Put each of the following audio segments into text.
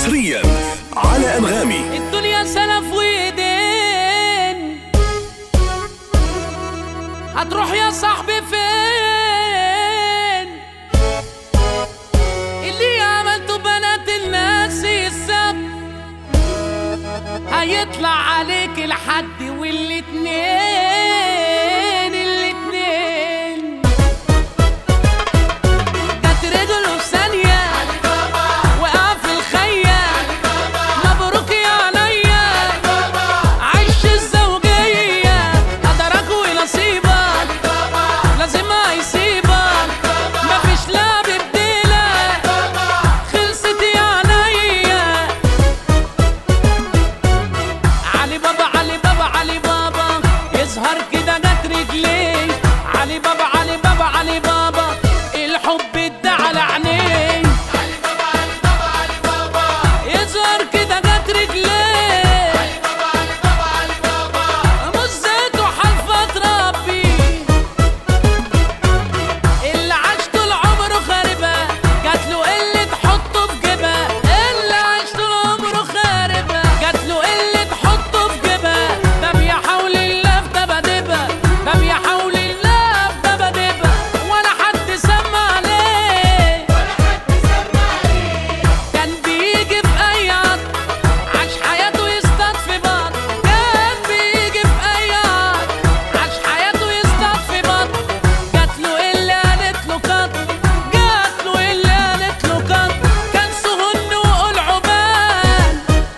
حصريا على أنغامي. الدنيا سلف وإيدين، هتروح يا صاحبي فين؟ اللي عملته بنات الناس السبت هيطلع عليك الحد والاتنين جت رجله في ثانية وقع في الخية. مبروك يا عينيا عيش الزوجية، قدرك ونصيبك لازم هيسيبك، مفيش لعب بديلك خلصت يا عينيا. علي بابا علي بابا علي بابا يظهر كده جت رجليه. علي بابا علي بابا علي بابا الحب ادعى على عينيه. علي بابا علي بابا علي بابا يظهر كده جت رجليه. علي بابا علي بابا علي بابا مزته حلفة ربي، اللي عاش طول عمره خاربة جات له قلة تحطه في جيبها. اللي عاش طول عمره خاربة جات له قلة تحطه في جيبها. ده بيحاول الله في دبادبها، ده بيحاول الله في دبادبها، ولا حد سمع عليه كان بيجي في اي عط عاش حياته يصطاد في بط. كان بيجي في اي عط عاش حياته يصطاد في بط. جات له اللي قالت له قط، جات له اللي قالت له قط. كان سهن وقول عبال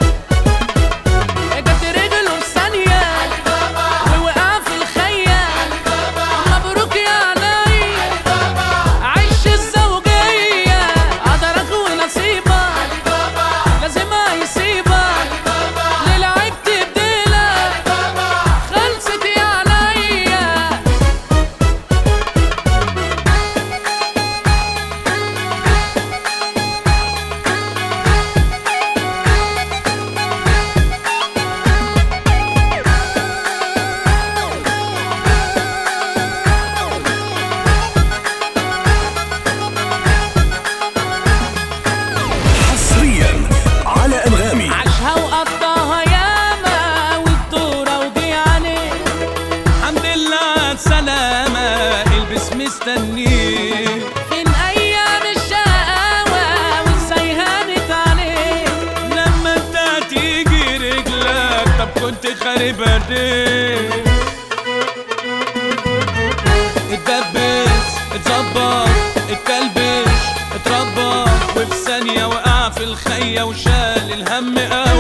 جت رجله في ثانية ووقع في الخية. مبروك يا عينيا عيش الزوجية، قدرك ونصيبك لازم هيسيبك، اللي لعبت بديلك خلصت يا عينيا. حصريا على أنغامي. عاشها وقضاها ياما والدورة وجي عليه. الحمد لله على السلامة البس مستنيه. فين أيام الشقاوة وازاي هانت عليه؟ لما انت تيجي رجلك طب كنت خاربها ليه؟ اتدبس اتظبط اتكلبش اتربى، وفي ثانية وقع في الخية وشال الهم.